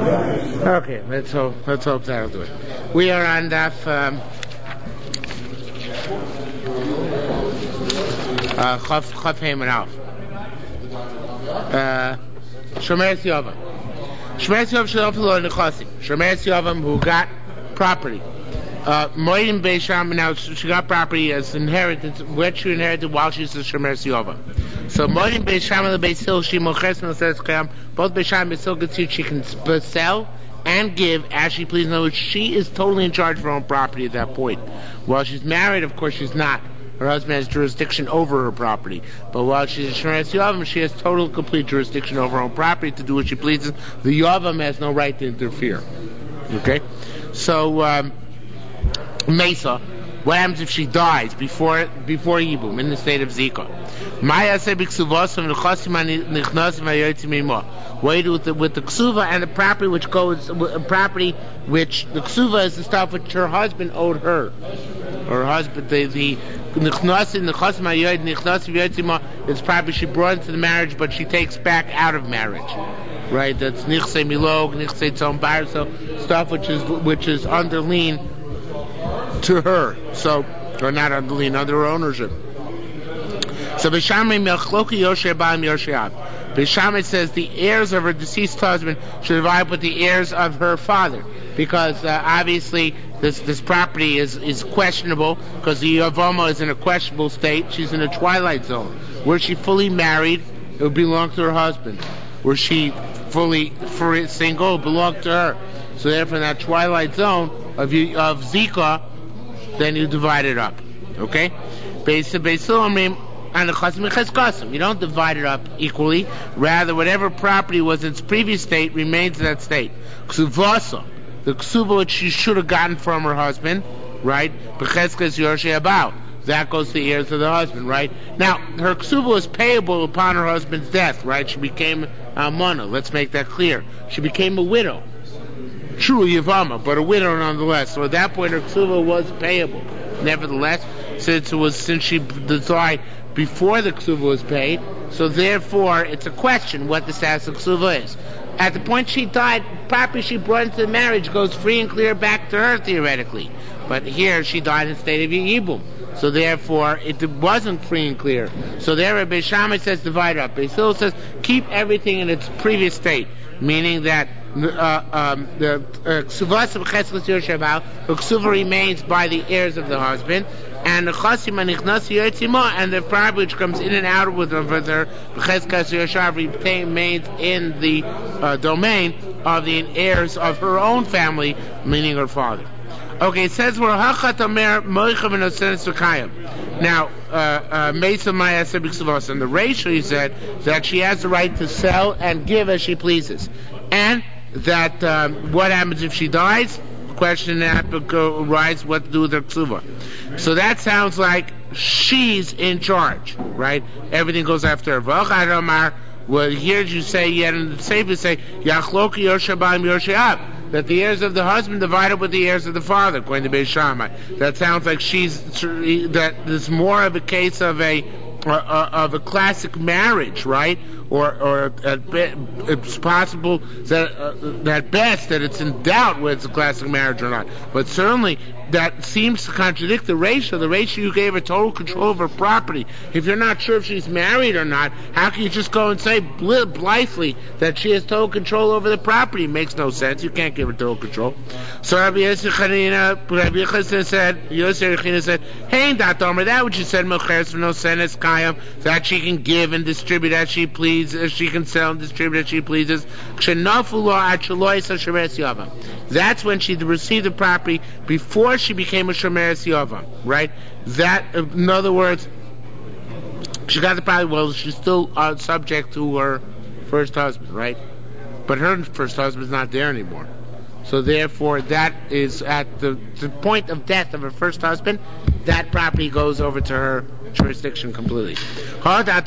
Okay, let's hope that'll do it. We are on Daf Chaf Heim and Alf. Shomeres Yavam. Shomeres Yavam Shalom Lo Nechasim. Shomeres Yavam who got property. Moedim Beisham, now she got property as inheritance, which she inherited while she's a Shomeres Yavam. So Moedim Beisham and the Beis Hillel she moches no says Kayam. Both Beisham and Beis Hillel can see she can sell and give as she pleases. In other words, she is totally in charge of her own property at that point. While she's married, of course, she's not. Her husband has jurisdiction over her property. But while she's a Shomeres Yavam, she has total, complete jurisdiction over her own property to do what she pleases. The Yavam has no right to interfere. Okay? So, Mesa, what happens if she dies before Yibum, in the state of Zika? What do you do with the ksuva and the property which the ksuva is the stuff which her husband owed her. Her husband, the it's property she brought into the marriage, but she takes back out of marriage. Right? That's nichse milog, nichse tzom bar, so stuff which is under lien to her. So, or not under lien, under her ownership. So Beishamai Melchloki Yosheh Ba'am Yosheab. Beishamai says the heirs of her deceased husband should divide with the heirs of her father, because obviously this property is questionable, because the Yavama is in a questionable state. She's in a twilight zone. Were she fully married, it would belong to her husband. Were she fully single, it would belong to her. So therefore, in that twilight zone of Zika, then you divide it up. Okay? And you don't divide it up equally. Rather, whatever property was in its previous state remains in that state. Ksuvasa, the ksuba which she should have gotten from her husband, right? That goes to the heirs of the husband, right? Now, her ksuba was payable upon her husband's death, right? She became almana. Let's make that clear. She became a widow. True Yavama, but a widow nonetheless. So at that point, her ksuba was payable. Nevertheless, since she died before the ksuba was paid, so therefore it's a question what the status of ksuba is. At the point she died, property she brought into the marriage goes free and clear back to her theoretically. But here she died in the state of Yibum. So therefore it wasn't free and clear. So there Beis Shammai says divide up. Beis Hillel says keep everything in its previous state, meaning that the ksuva remains by the heirs of the husband, and the chasim and the property which comes in and out with her remains in the domain of the heirs of her own family, meaning her father. Okay, it says we're hachat omer moichem and osenes v'kayim. Now, Mesa Maya said and the ratio he said that she has the right to sell and give as she pleases, and that what happens if she dies? The question that arises, what to do with her ksuva. So that sounds like she's in charge, right? Everything goes after her. Well, here you say, yet in the safe you say, Yachloki Yoshabam Yosheab, that the heirs of the husband divided with the heirs of the father, according to Beis Shammai. That sounds like that there's more of a case of a classic marriage, right? Or it's possible that at best that it's in doubt whether it's a classic marriage or not. But certainly that seems to contradict the ratio. The ratio you gave her total control of her property. If you're not sure if she's married or not, how can you just go and say blithely that she has total control over the property? It makes no sense. You can't give her total control. So Rabbi Yochanan said, "Hey, that which you said, that she can give and distribute as she pleases, she can sell and distribute as she pleases. That's when she received the property before she became a Shomeres Yavam, right? That, in other words, she got the property. Well, she's still subject to her first husband, right? But her first husband's not there anymore. So therefore, that is at the point of death of her first husband, that property goes over to her jurisdiction completely. That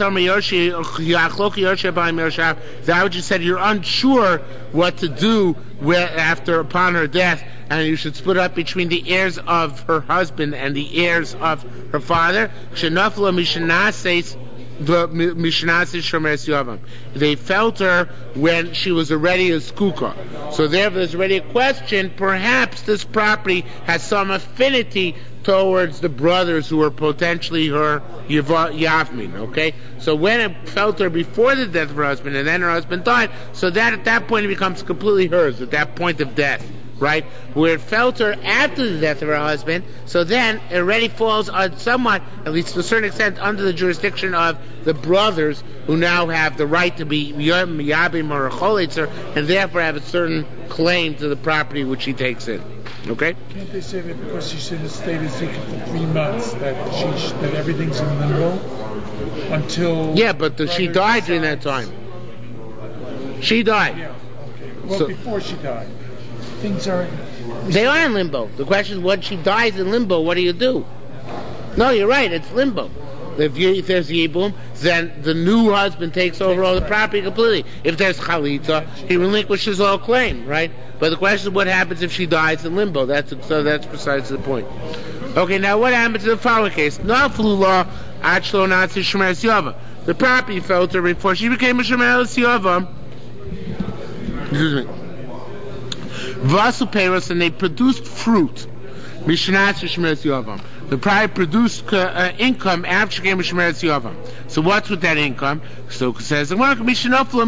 what you said, you're unsure what to do upon her death, and you should split up between the heirs of her husband and the heirs of her father. the Mishnasi Shomeres Yavam. They felt her when she was already a skuka. So therefore there's already a question, perhaps this property has some affinity towards the brothers who were potentially her Yavmin, okay? So when it felt her before the death of her husband and then her husband died, so that at that point it becomes completely hers, at that point of death, right? Where it felt her after the death of her husband, so then it already falls on somewhat, at least to a certain extent, under the jurisdiction of the brothers who now have the right to be Yabim or a Cholitzer, and therefore have a certain claim to the property which she takes in. Okay? Can't they say that because she's in a state of Zika for 3 months that everything's in limbo until... Yeah, but she died during that time. She died. Yeah, okay. Well, before she died. Things are... They are in limbo. The question is, when she dies in limbo, what do you do? No, you're right, it's limbo. If there's Yibum, then the new husband takes over all the property completely. If there's Chalitza, he relinquishes all claim, right? But the question is, what happens if she dies in limbo? That's precisely the point. Okay, now what happens in the following case? Naflula Achlo Natsi Shemeres Yava. The property fell to her before she became a Shemeres Yava. Excuse me. Vasu Peros, and they produced fruit. Mishnatsi Shemeres Yavam. The property produced income after she became a Shemeres Yavam. So what's with that income? So it says, that's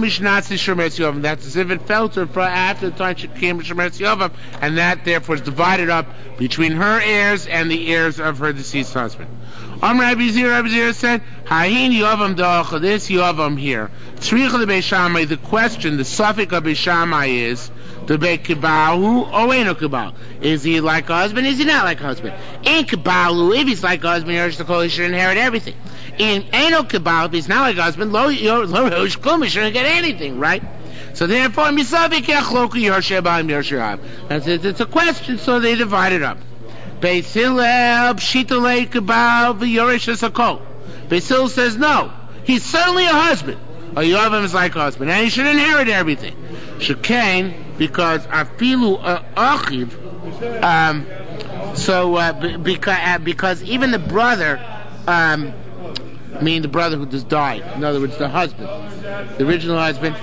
as if it fell to her after the time she became a Shemeres Yavam, and that therefore is divided up between her heirs and the heirs of her deceased husband. Rabbi Zira said, Hahin Yavam Da'acha, this Yavam here. The question, the suffix of Beishamai is, the Beit Kibalu, Oeno Kibal. Is he like a husband? Is he not like a husband? In Kibalu, if he's like a husband, he should inherit everything. In Eno Kibal, if he's not like a husband, he shouldn't get anything, right? So therefore, it's a question, so they divide it up. Beis Hillel, Pshitale Kibal, V'Yorish Esakol. Beis Hillel says no. He's certainly a husband. A Yavam is like a husband, and he should inherit everything. Shekain, because Afilu Achiv, because even the brother, meaning the brother who just died, in other words, the husband, the original husband,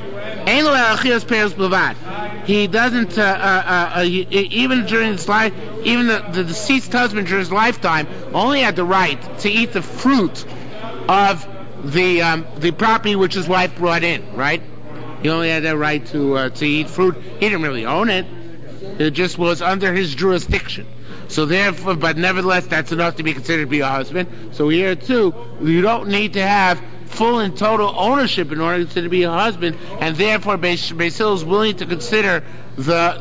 he doesn't, even during his life, even the deceased husband during his lifetime only had the right to eat the fruit of the property which his wife brought in, right? He only had that right to eat fruit. He didn't really own it. It just was under his jurisdiction. So therefore, but nevertheless, that's enough to be considered to be a husband. So here too, you don't need to have full and total ownership in order to be a husband, and therefore Beis Hillel is willing to consider the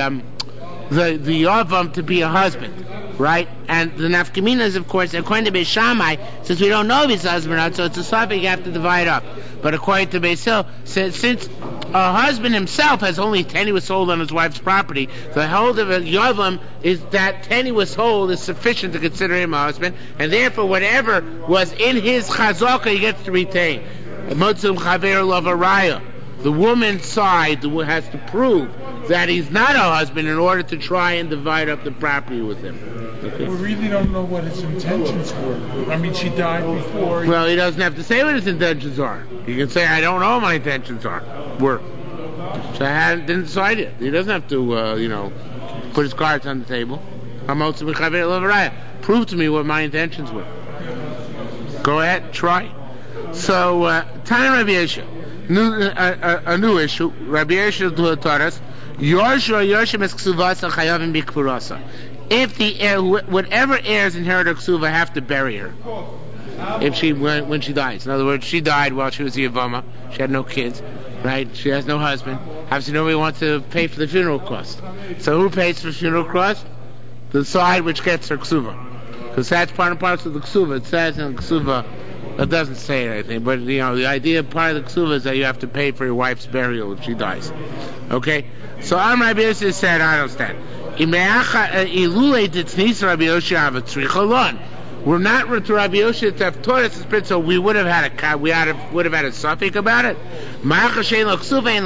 Yavam to be a husband, right? And the Nafkamina is, of course, according to Beis Shammai, since we don't know if he's a husband or not, so it's a suffix you have to divide up. But according to Beis Hillel, since a husband himself has only 10 he was sold on his wife's property, the hold of a Yavam is that 10 he was sold is sufficient to consider him a husband, and therefore whatever was in his chazaka he gets to retain. Motzum chaver lavaraya. The woman's side has to prove that he's not a husband in order to try and divide up the property with him. Okay. We really don't know what his intentions were. I mean, she died before... Well, he doesn't have to say what his intentions are. He can say, I don't know what my intentions were. So I didn't decide it. He doesn't have to, put his cards on the table. Prove to me what my intentions were. Go ahead, try. So, Tana Rabbi Yeshua. A new issue. Rabbi Yeshua taught us, if the heir, whatever heirs inherit her ksuva have to bury her when she dies. In other words, she died while she was a Yavama. She had no kids, right? She has no husband. Obviously, nobody wants to pay for the funeral cost. So who pays for the funeral cost? The side which gets her ksuva, because that's part and parcel of the ksuva. It says in the ksuva. It doesn't say anything, but the idea part of the ksuva is that you have to pay for your wife's burial if she dies. Okay? So Rabbi Yossi said, I understand. We're not to Rabbi Yossi to have taught us the spirit, so we would have had a suffix about it. What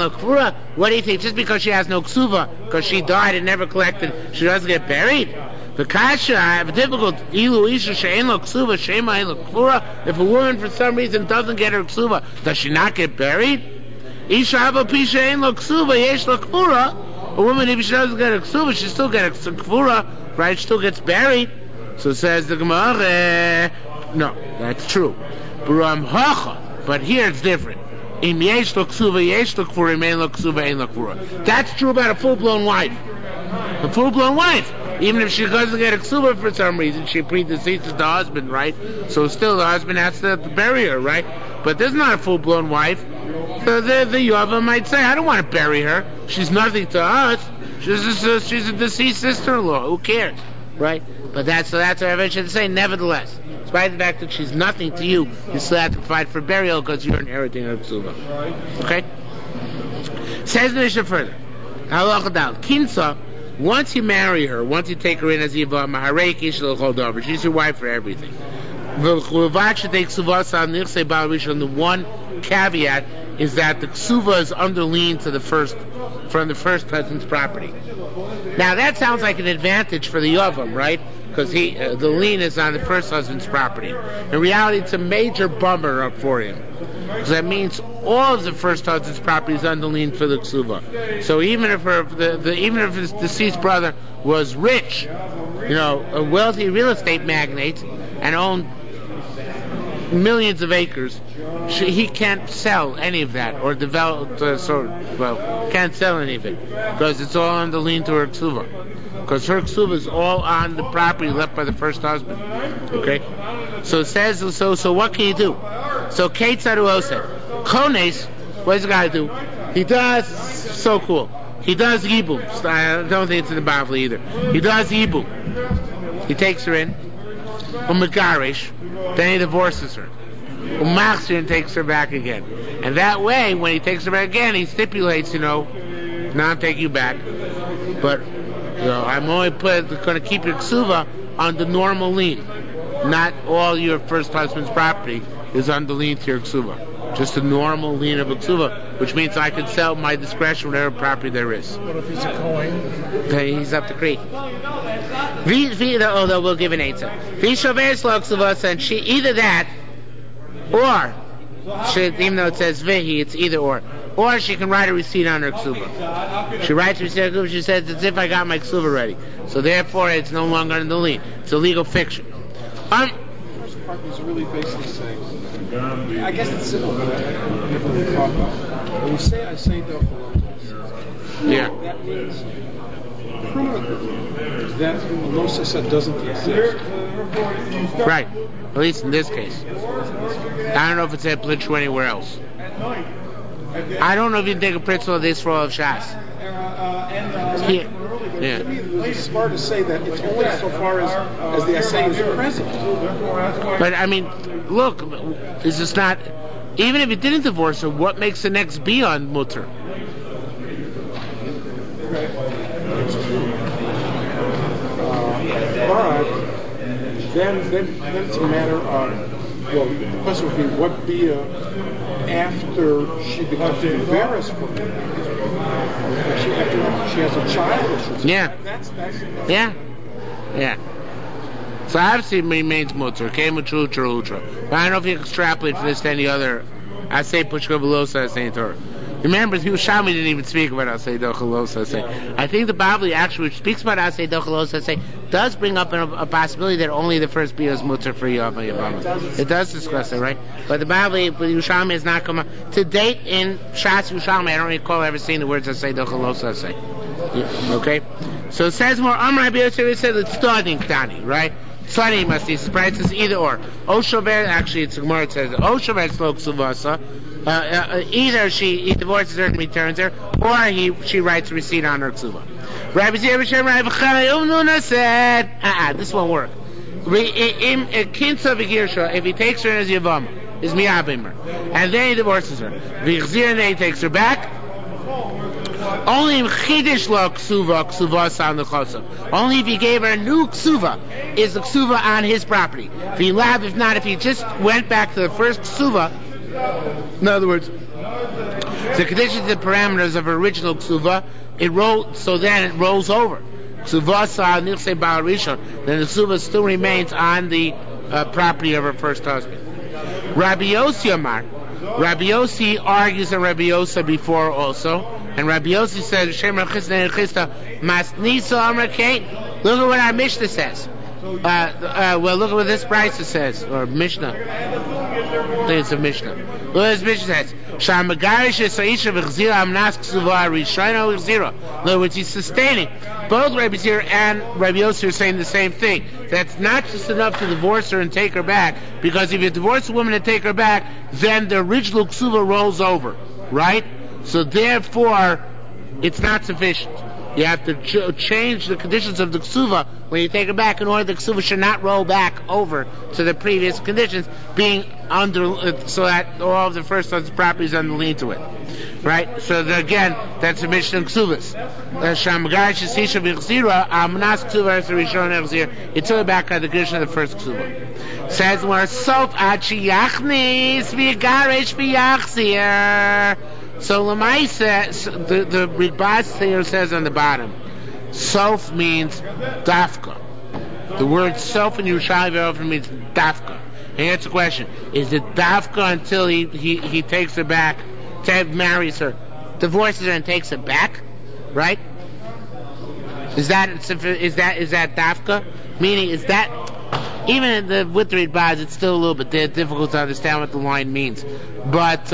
do you think? Just because she has no ksuva, because she died and never collected, she doesn't get buried? The kasha, I have a difficult. Ilu isha she'en lo ksuva, she'ema ein lo kfura. If a woman for some reason doesn't get her ksuva, does she not get buried? Isha hava pi she'en lo ksuva, yesh lo kfura. A woman, if she doesn't get her ksuva, she still gets a kfura, right? She still gets buried. So says the Gemara, no, that's true. But here it's different. Im yesh lo ksuva, yesh lo kfura, im ein lo ksuva, ein lo kfura. That's true about a full-blown wife. A full-blown wife. Even if she doesn't get a ksuba for some reason, she predeceases the husband, right? So still the husband has to bury her, right? But this is not a full-blown wife. So the Yava might say, I don't want to bury her. She's nothing to us. She's a deceased sister-in-law. Who cares, right? But that's what I should say. Nevertheless, despite the fact that she's nothing to you, you still have to provide for burial because you're inheriting her ksuba. Okay? Says the Mishnah further. Halachadal kinsa. Once you marry her, once you take her in as Yiva, Maharei Kish L'Chodover, she's your wife for everything. The one caveat is that the ksuva is under lien to from the first husband's property. Now that sounds like an advantage for the Yavam, right? Because the lien is on the first husband's property. In reality, it's a major bummer for him. Because that means all of the first husband's property is under lien for the ksuva. So even if even if his deceased brother was rich, a wealthy real estate magnate, and owned millions of acres, he can't sell any of that or develop. Can't sell any of it because it's all under lien to her ksuva. Because her ksuva is all on the property left by the first husband. Okay, so it says so. What can you do? So Kate Saruo said, Kones, what does the guy do? He does so cool. He does yibum. I don't think it's in the Bible either. He does yibum. He takes her in. Umegarish. Then he divorces her. Umachzir and takes her back again. And that way, when he takes her back again, he stipulates, now I'm taking you back, but I'm only going to keep your ksuva on the normal lien. Not all your first husband's property is on the lien to your ksuva. Just a normal lien of a ksuva, which means I can sell my discretion whatever property there is. What if he's a Kohen? Okay, he's up to Crete. Although we'll give an answer. And she either that, or even though it says vihi, it's either or. Or she can write a receipt on her ksuba. She writes a receipt on her ksuba. She says it's if I got my ksuba ready. So therefore, it's no longer in the lien. It's a legal fiction. First part was really basically saying, I guess it's simple, but I never really thought about it. When you say I say yeah, that means permanently that losa doesn't exist. Right. At least in this case. I don't know if it's applicable anywhere else. I don't know if you can take a principle of this for all of Shas. To me, it's smart to say that it's only so far as the assay is present. But I mean, look, is this not? Even if you didn't divorce her, what makes the next be on mutter? But then it's a matter of, well, the question would be what be after she becomes embarrassed for it. After she has a child. Yeah. Yeah. So obviously it remains mutter. Okay, mutter. But I don't know if you can extrapolate from this to any other. I say pushka velosa. I say Torah. Remember, Yerushalmi didn't even speak about Asay Dochalos. I think the Bible actually, which speaks about Asay Dochalos, does bring up a possibility that only the first bia is mutter for Yavam Yavam. It does discuss it, right? But the Bible, Yerushalmi has not come up to date in Shas Yerushalmi. I don't recall ever seeing the words Asay Dochalos. Okay, so it says more. Amar Abiyosef said it's starting Tani, right? Tani must be surprised. It's either or. Oshover, actually, it's Gemara. It says Oshover slok suvasa. Either he divorces her and returns her, or she writes a receipt on her ksuba. Rabbi Zerah said, this won't work. If he takes her as Yavam, is miyabimer, and then he divorces her. V'chzir, and then he takes her back. Only if chidish lo ksuva on the chosav. Only if he gave her a new ksuva is the ksuva on his property. If not, if he just went back to the first ksuva. In other words, the conditions and parameters of original ksuva, then it rolls over. ksuvasa nirse bal rishon, then the ksuva still remains on the property of her first husband. Rabbi Yossi Amar. Rabbi Yossi argues on Rabbi Yosa before also, and Rabbi Yossi says, Shem Rachista Nechista Masnisa Amar Kate. Look at what our Mishnah says. Well, look at what this Brisa says, or Mishnah. I think it's a Mishnah. Look what this Mishnah says. In other words, he's sustaining. Both Rabbi Zir and Rabbi Yossi are saying the same thing. That's not just enough to divorce her and take her back, because if you divorce a woman and take her back, then the original ksuva rolls over, right? So therefore, it's not sufficient. You have to change the conditions of the ksuva when you take it back in order the ksuva should not roll back over to the previous conditions, being under, so that all of the first husband's property is underlean to it. Right? So again, that's a mission of ksuvas. You took it back on the condition of the first ksuva. Says more sof achi yachnis v'yagarish v'yachzir. So Lamaisa, the Ritbaz here says on the bottom, sof means dafka. The word sof in Yerushalmi very often means dafka. And here's the question: is it dafka until he takes her back, marries her, divorces her and takes her back? Right? Is that dafka? Meaning, is that even with the Ritbaz, it's still a little bit difficult to understand what the line means. But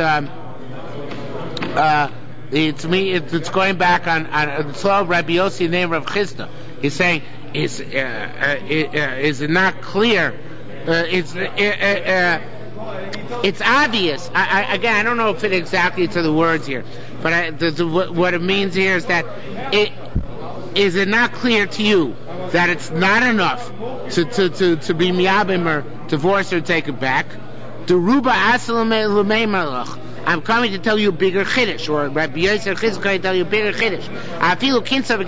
it's going back on the Tzlov Rabbi Yossi, the name of Chisda. He's saying, is it not clear? It's obvious. Again, I don't know if it exactly to the words here, but what it means here is that is it not clear to you that it's not enough to be miyabim or divorce or take it back? Deruba asal l'mei malach. I'm coming to tell you a bigger chiddush, or Rabbi Yosef Chizkiah is going to tell you a bigger chiddush. I feel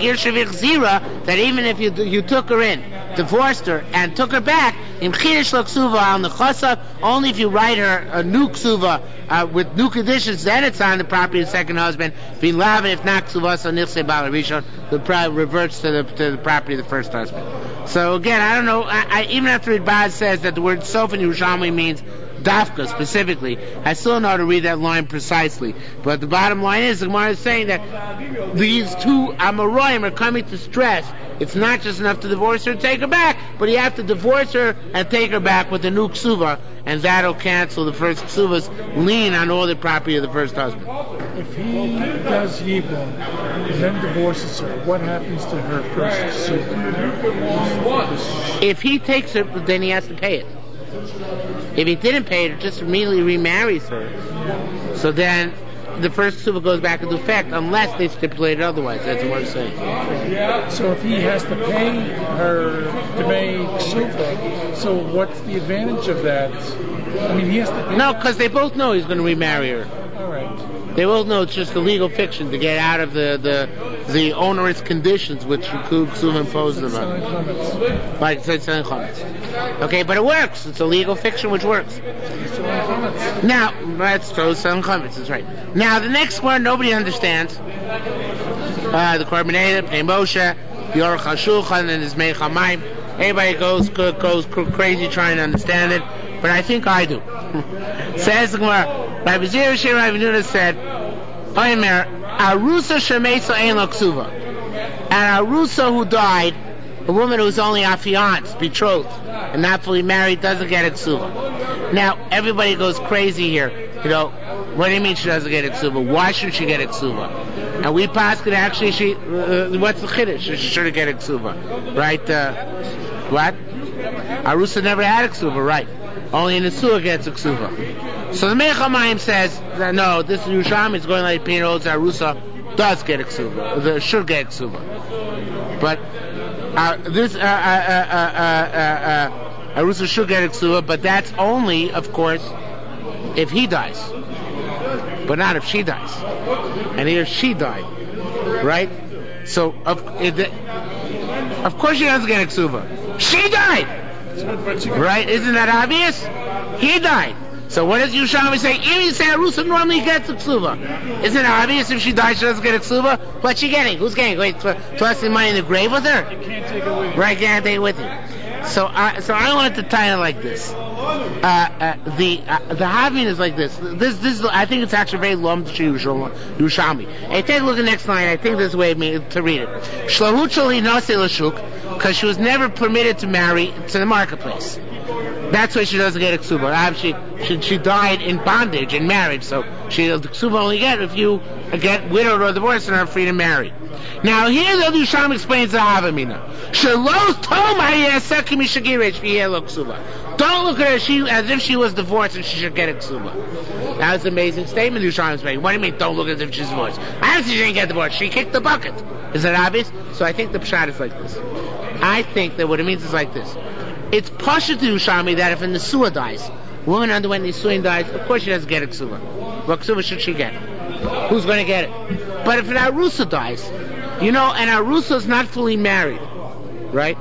that even if you took her in, divorced her, and took her back, in chiddush l'ksuva al nechasa, only if you write her a new ksuva with new conditions, then it's on the property of the second husband. If not ksuva, so nirse bal rishon, the reverts to the property of the first husband. So again, I don't know. Even after Ritbaz says that the word sof in Yerushalmi means dafka specifically, I still know how to read that line precisely. But the bottom line is, the Gemara is saying that these two Amoraim are coming to stress it's not just enough to divorce her and take her back, but you have to divorce her and take her back with a new ksuva, and that'll cancel the first ksuva's lien on all the property of the first husband. If he does yibum and then divorces her, what happens to her first ksuva? If he takes her, then he has to pay it. If he didn't pay it, just immediately remarries her. So then the first ksuva goes back into effect unless they stipulate otherwise. That's what I'm saying. So if he has to pay her demei ksuva, so what's the advantage of that? I mean, he has to pay. No, because they both know he's going to remarry her. All right. They both know it's just a legal fiction to get out of the onerous conditions which ksuva imposes on them. Like I said, selling chametz. Okay, but it works. It's a legal fiction which works. Now, that's true, selling chametz, that's right. Now, the next one, nobody understands. The Korbaneda, Pnei Moshe, Yorach HaShulchan, and his Mei Chamayim. Everybody goes crazy trying to understand it, but I think I do. Says the Gemara, Rabbi Zir Shem Rabbi Nuna said, Omer, Arusa Shemeso Ein Lo Ksuva. And Arusa who died, a woman who's only affianced, betrothed, and not fully married, doesn't get a ksuva. Now, everybody goes crazy here. You know, what do you mean she doesn't get a ksuva? Why should she get a ksuva? And we passed it actually, what's the chiddush? She should get a ksuva. Right? What? Arusa never had a ksuva, right? Only an Nesua gets a ksuva. So the Mei Chamayim says that no, this Yerushalmi is going like Pino holds Arusa does get a ksuva, should get a ksuva. But this Arusa should get a ksuva, but that's only, of course, if he dies, but not if she dies. And here she died, right? So of course she doesn't get a ksuva. She died. Right? Isn't that obvious? He died. So what does Yerushalmi say? Even you say Arusa normally gets a ksuba. Isn't it obvious if she dies she doesn't get a ksuba? What's she getting? Who's getting? Wait, tossing money in the grave with her? You can't take it with you. Right, can't take it with you. So I wanted to tie it like this. The Havin is like this. This I think it's actually very long to Yerushalmi. Hey, take a look at the next line. I think this is the way to read it. Shlohut sheli nase l'shuk, because she was never permitted to marry to the marketplace. That's why she doesn't get a ksuba. She died in bondage in marriage, so the ksuba only get if you get widowed or divorced and are free to marry. Now here the Yerushalmi explains the Havamina. Don't look at her as if she was divorced and she should get a ksuba. That's an amazing statement Yerushalmi is making. What do you mean, don't look as if she's divorced? I don't see she didn't get divorced. She kicked the bucket. Is that obvious? So I think the pshat is like this. I think that what it means is like this. It's pasha to Yerushalmi that if a Nesua dies, woman underwent Nisuin dies, of course she doesn't get a ksuba. What ksuba should she get? Who's going to get it? But if an Arusa dies, and Arusa is not fully married, right?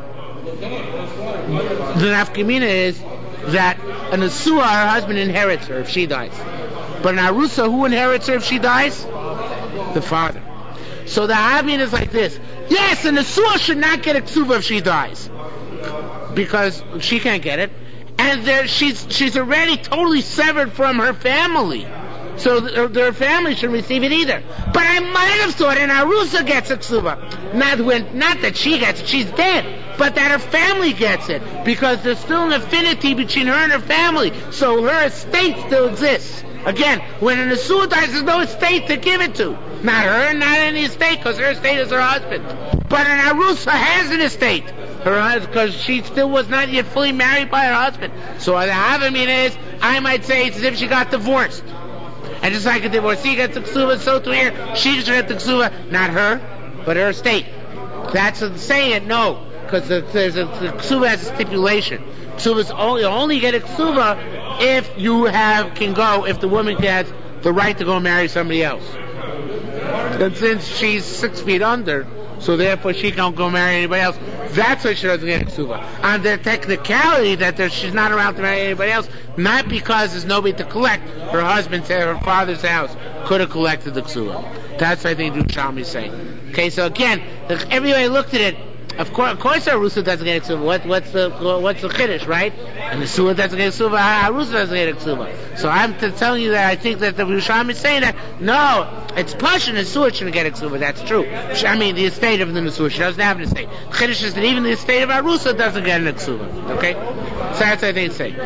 The nafkamina is that a Nesua, her husband inherits her if she dies. But an Arusa, who inherits her if she dies? The father. So the Havin is like this. Yes, a Nesua should not get a ksuba if she dies, because she can't get it, and she's already totally severed from her family, so their family shouldn't receive it either. But I might have thought an Arusa gets a ksuba, not that she gets it, she's dead, but that her family gets it, because there's still an affinity between her and her family, so her estate still exists. Again, when an Nesua dies, there's no estate to give it to. Not her, not any estate, because her estate is her husband. But an Arusa has an estate, because she still was not yet fully married by her husband. So the Havamina is, I might say it's as if she got divorced. And just like a divorcee gets the ksuba, so to here, she should get the ksuba, not her, but her estate. That's saying it, no, because the ksuba has a stipulation. Ksuba's only get a ksuba if you if the woman has the right to go marry somebody else. And since she's 6 feet under, so therefore she can't go marry anybody else, that's why she doesn't get a ksuba. On the technicality that she's not around to marry anybody else, not because there's nobody to collect. Her husband's her father's house could have collected the ksuba. That's what I think Yerushalmi is saying. Okay, so again, everybody looked at it. Of course, Arusa doesn't get a ksuba. What's the chiddush, right? And the Nesua doesn't get a ksuba. Arusa doesn't get a ksuba. So I'm telling you that I think that the Yerushalmi is saying that no, it's pasha Nesua shouldn't get a ksuba. That's true. I mean, the estate of the Nesua, she doesn't have an estate. The chiddush is that even the estate of Arusa doesn't get an ksuba. Okay, so that's what I think it's saying.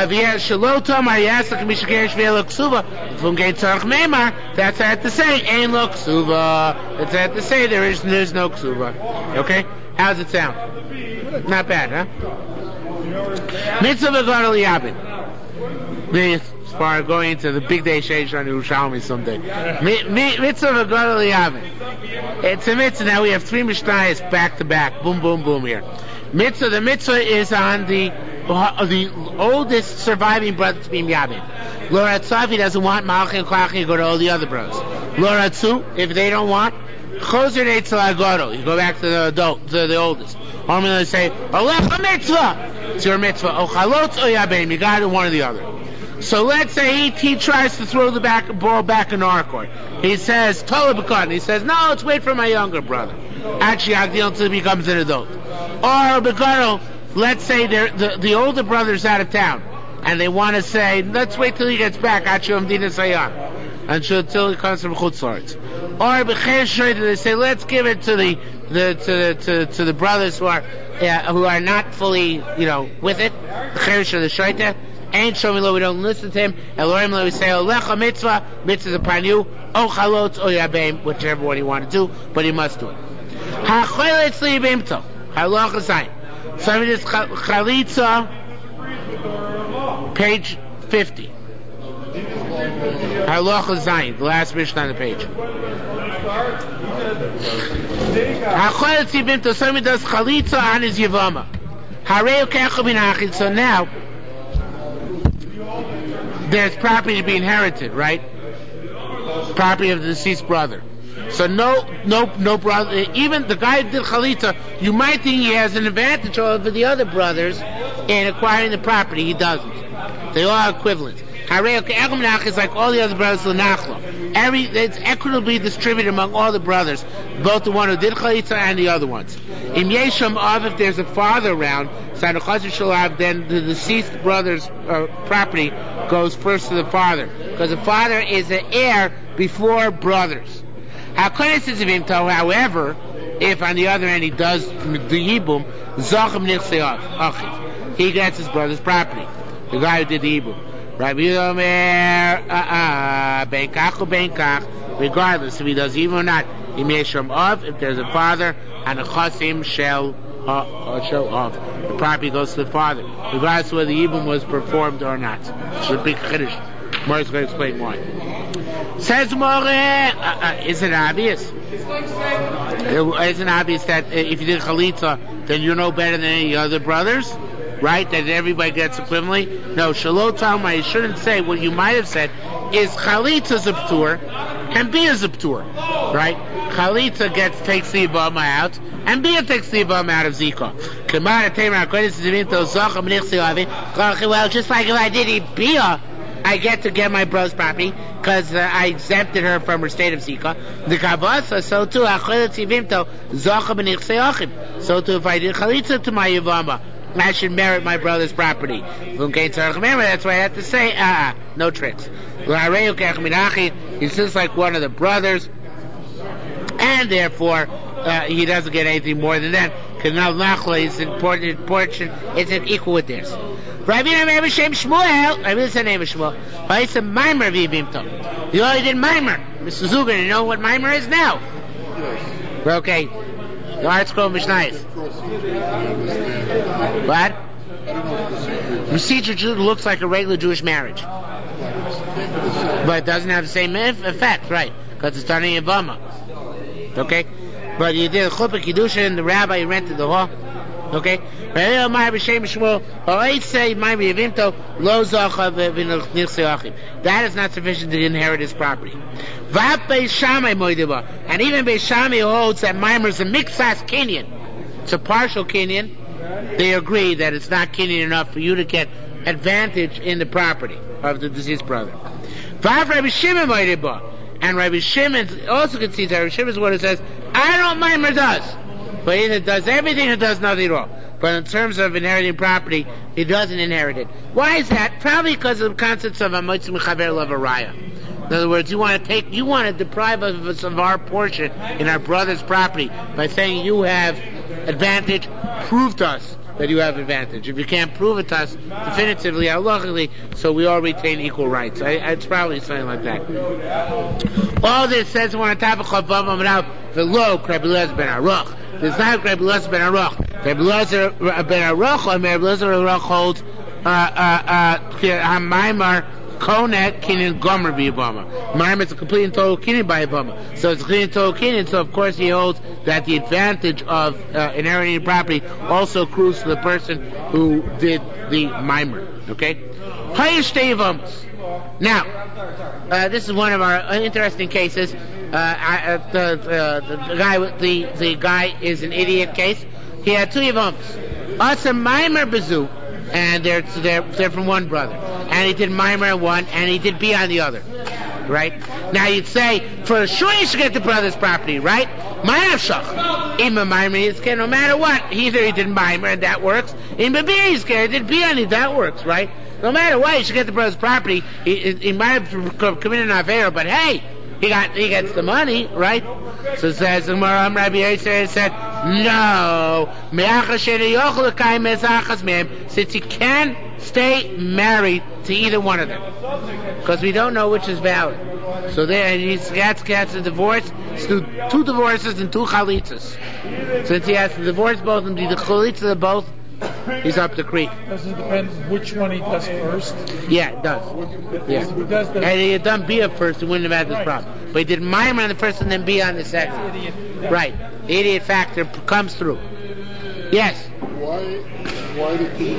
That's what I have to say. Ain't lo ksuba. That's what I have to say. There's no ksuba. Okay. How's it sound? Not bad, huh? Mitzvah v'gadol yabin. As far as going into the big day sheish on Yerushalmi someday. Mitzvah v'gadol yabin. It's a mitzvah. Now we have 3 mishnayos back to back. Boom, boom, boom here. The mitzvah is on the oldest surviving brother to be Yabin. Loratzu, if he doesn't want Malchi and Klachi, you go to all the other brothers. Loratzu, if they don't want, Choser Eitzel Agoro, you go back to the oldest. Normally they say, Alecha mitzvah, it's your mitzvah. Ochalotz o Yabin, you got it, one or the other. So let's say he tries to throw the ball back in our court. He says, Tola B'Katan. He says, no, let's wait for my younger brother. Actually, Agdil until he becomes an adult. Or B'Katan, let's say the older brother's out of town, and they want to say, let's wait till he gets back, until he comes from Chutz La'aretz. Or B'Cheir Shoyta, they say, let's give it to the brothers who are not fully, with it. B'Cheir Shoyta. Ain't showing low, we don't listen to him. Elohim lo, we say, Olecha mitzvah, mitzvah upon you, o chalotz o yabeim, whichever one you want to do, but you must do it. Ha-choletz li yibimto, halacha zayin. So it is chalitza, page 50. Halacha zayin, the last mission on the page. Ha-choletz li yibimto, so it does chalitza on his yivama. Hareu kecho bin achid, so now, there's property to be inherited, right? Property of the deceased brother. So no brother, even the guy who did chalitza, you might think he has an advantage over the other brothers in acquiring the property. He doesn't. They all are equivalent. Is like all the other brothers l'nachla. It's equitably distributed among all the brothers, both the one who did chalitza and the other ones. Im yesham av, if there's a father around, then the deceased brother's property goes first to the father, because the father is an heir before brothers. However, if on the other end he does the yibum, he gets his brother's property. The guy who did the yibum. Regardless if he does yibum or not, if there's a father, and a chasim shall off. The property goes to the father, regardless of whether the yibum was performed or not. It's a big chiddush. More is going to explain why. Says More, is it obvious? Isn't obvious that if you did chalitza, then you're no better than any other brothers, right? That everybody gets equivalently. No, shalot talma. You shouldn't say what you might have said is chalitza ziptur and bia ziptur, right? Chalitza takes the ibama out, and bia takes the ibama out of zika. Well, just like if I did bia, I get to get my brother's property because I exempted her from her state of zika. The kavasa, so too, so too, if I did chalitza to my yavama, I should merit my brother's property. That's why I have to say, no tricks. He's just like one of the brothers, and therefore he doesn't get anything more than that, because now Nachla is portion isn't equal with theirs. Rabbi Shem Shmuel, Rabbi said name of Shmuel. I said Maimer v'Yivimto. You only did Maimer. Mr. Zugan, you know what Maimer is now? Okay. The art scroll Mishnayos. What? Procedure looks like a regular Jewish marriage, but it doesn't have the same effect, right? Because it's done in Yavama. Okay? But you did a chuppah kiddushin, the rabbi rented the hall. Okay? That is not sufficient to inherit his property. And even Beis Shammai holds that Maimer is a mixas kinyan. It's a partial kinyan. They agree that it's not kinyan enough for you to get advantage in the property of the deceased brother. And Rabbi Shimon also concedes that Rabbi Shimon is one who says, I don't know what Maimer does, but either does everything or does nothing at all. But in terms of inheriting property, he doesn't inherit it. Why is that? Probably because of the concepts of Amoitz Mechaber Lavaraya. In other words, you want to deprive us of our portion in our brother's property by saying you have advantage. Prove to us that you have advantage. If you can't prove it to us definitively, halachically, so we all retain equal rights. It's probably something like that. All this says on top of Chavav Amrav, the low Rabbi Eliezer ben Aruch. There's not Rabbi Eliezer ben Aruch. Rabbi Eliezer ben Aruch, or Rabbi Eliezer ben Aruch holds Hamaimar Konet Kinyan Gomer B'Yabama. Maimar is a complete and total Kinyan by Yabama. So it's a complete and total Kinyan, so of course he holds that the advantage of inheriting property also accrues to the person who did the Maimar. Okay? Now, this is one of our interesting cases. The guy is an idiot case. He had two Yavams. Asa Maimar Bezu, and they're from one brother. And he did Maimer on one, and he did B on the other. Right? Now you'd say, for sure you should get the brother's property, right? Ma'avshach. Ima Maimer, he's scared no matter what. Either he did Maimer, and that works. Ima B, he's scared, he did B on it, that works, right? No matter what, you should get the brother's property. He might have committed an affair, but hey, he gets the money, right? So it says, Rabbi Yosef said, no, since he can stay married to either one of them, because we don't know which is valid. So there, he gets a divorce, two divorces and two chalitzas. Since he has to divorce both of them, the chalitzas of both, he's up the creek. Does it depend which one he does first? Yeah, it does. Yeah. And he had done Bia first, he wouldn't have had this problem. But he did Maimer on the first and then Bia on the second. Right. The idiot factor comes through. Yes. Why did he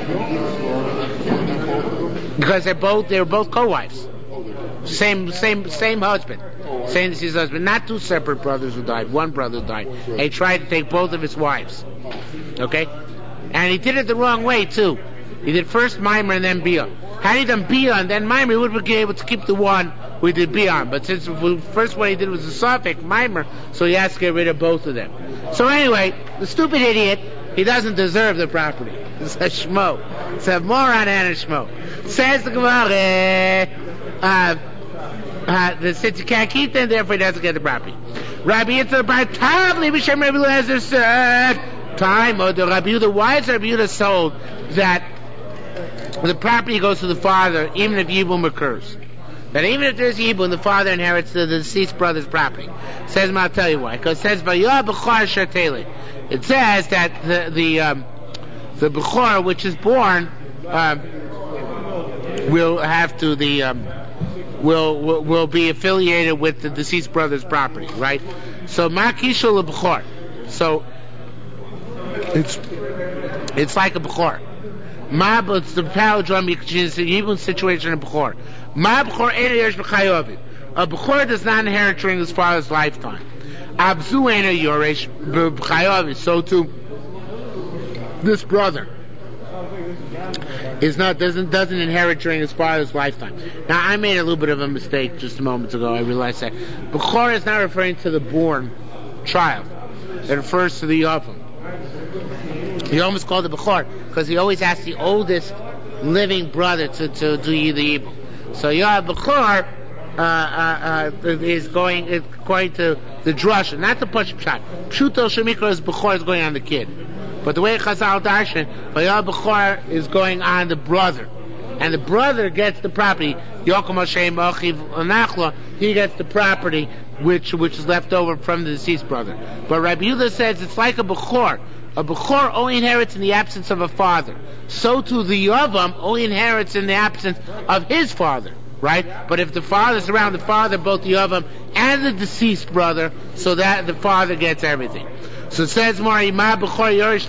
because they were both co-wives. Same husband. Same deceased husband. Not two separate brothers who died. One brother who died. And he tried to take both of his wives. Okay? And he did it the wrong way too. He did first Maimer and then Bia. Had he done Bia and then Maimer, he would have been able to keep the one we did Bia on. But since the first one he did was a Safek, Maimer, so he has to get rid of both of them. So anyway, the stupid idiot, he doesn't deserve the property. It's a Shmo. It's a moron and a Shmo. Says the Gemara, since you can't keep them, therefore he doesn't get the property. Rabbi Yitzchak Bar Tavli B'Shem Rabbi Eliezer said, time of the Rabbi Yehuda, why is Rabbi Yehuda sold that the property goes to the father even if Yibum occurs? That even if there's Yibum, the father inherits the deceased brother's property. Says, I'll tell you why. Because it says, it says that the Bechor which is born will have to will be affiliated with the deceased brother's property, right? So Makishul Bechor. So it's like a Bechor. It's the palindrome Yibum situation in Bechor. Ma Bechor Eina Yesh B'Chayovid. A Bechor does not inherit during his father's lifetime. Abzu Eina Yoresh B'Chayovid. So too, this brother doesn't inherit during his father's lifetime. Now I made a little bit of a mistake just a moment ago. I realized that Bechor is not referring to the born child. It refers to the Yavam. He almost called it Bechor because he always asked the oldest living brother to do the evil. So Yav Bechor is going to the drasha, not the push shot. Pshuto Shemikra is Bechor is going on the kid, but the way Chazal darshan, Yav Bechor is going on the brother, and the brother gets the property. Yocham Hashem Achiv Nachla, he gets the property which is left over from the deceased brother. But Rabbi Yehuda says it's like a Bechor. A Bechor only inherits in the absence of a father. So too the Yavam only inherits in the absence of his father, right? But if the father's around, the father, both the Yavam and the deceased brother, so that the father gets everything. So it says more, wait a minute, a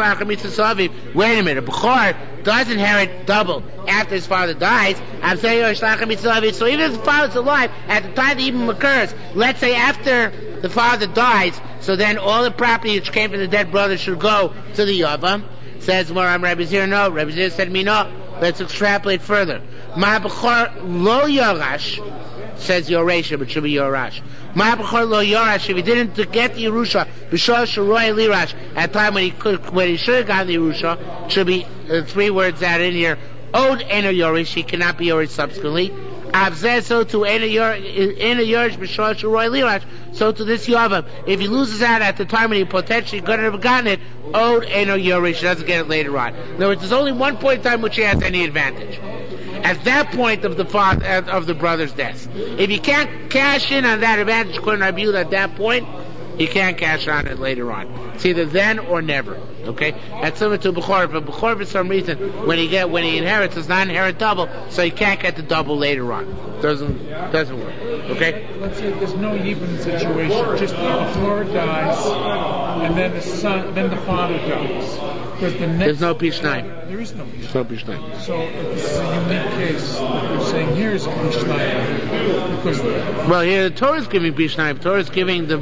Bechor does inherit double after his father dies. So even if the father's alive, at the time the Yibum occurs, let's say after the father dies, so then all the property which came from the dead brother should go to the Yavam. Says more, Rabbi Zir, no. Rabbi Zir said me no. Let's extrapolate further. Ma Bechor lo Yorash, says Yoresh, but it should be Yorash. Ma Bechor lo Yorash, if he didn't get the Yerusha, B'shor Shoroy Lirash, at a time when he should have gotten the Yerusha, should be 3 words added in here. Od Eno Yoresh, he cannot be Yoresh subsequently. Avzeh, so to Eno Yoresh, B'shor Shoroy Lirash, so to this Yavam. If he loses out at the time when he potentially could have gotten it, Od Eno Yoresh, doesn't get it later on. In other words, there's only one point in time which he has any advantage. At that point of the father, of the brother's death. If you can't cash in on that advantage according to Rabbi Yehuda at that point, you can't cash on it later on. It's either then or never. Okay? That's similar to Bechor. But Bechor, for some reason, when he inherits, does not inherit double, so he can't get the double later on. Doesn't work. Okay? Let's say there's no Yibum situation. Just the Bechor dies, and then the father dies. There's no Pishnayim. There is no Pishnayim. There's no Pishnayim. So this is a unique case. You're saying here's a Pishnayim. Well, here the Torah is giving Pishnayim. The Torah is giving the